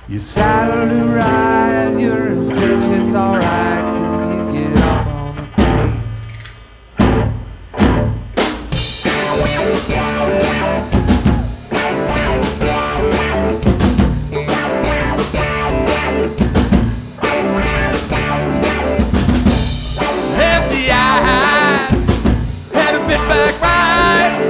You saddle to ride, you're his bitch, it's alright, 'cause you get off on the plane. FBI had a bitch back ride.